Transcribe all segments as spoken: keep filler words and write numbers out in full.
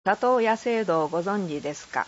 里親制度をご存知ですか？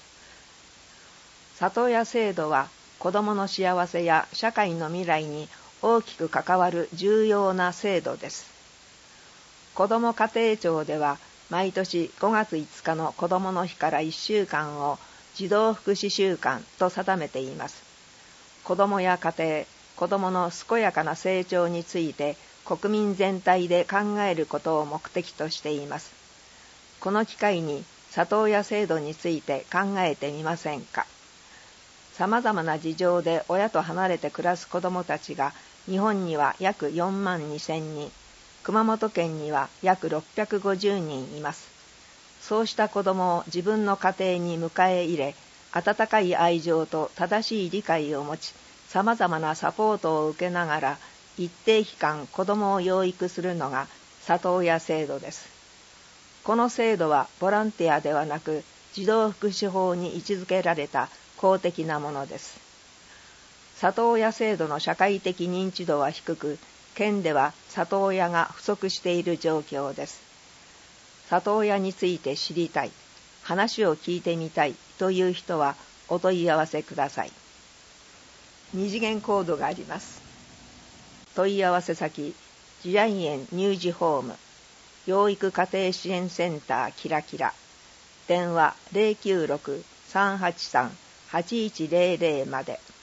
里親制度は子どもの幸せや社会の未来に大きく関わる重要な制度です。子ども家庭庁では毎年ごがついつかの子どもの日からいっしゅうかんを児童福祉週間と定めています。子どもや家庭、子どもの健やかな成長について国民全体で考えることを目的としています。この機会に里親制度について考えてみませんか。さまざまな事情で親と離れて暮らす子どもたちが日本には約よんまんにせんにん、熊本県には約ろっぴゃくごじゅうにんいます。そうした子どもを自分の家庭に迎え入れ、温かい愛情と正しい理解を持ち、さまざまなサポートを受けながら一定期間子どもを養育するのが里親制度です。この制度はボランティアではなく児童福祉法に位置づけられた公的なものです。里親制度の社会的認知度は低く、県では里親が不足している状況です。里親について知りたい、話を聞いてみたいという人はお問い合わせください。二次元コードがあります。問い合わせ先、慈愛園乳児ホーム、養育家庭支援センターキラキラ、電話 ゼロきゅうろく さんはちさん はちいちゼロゼロ まで。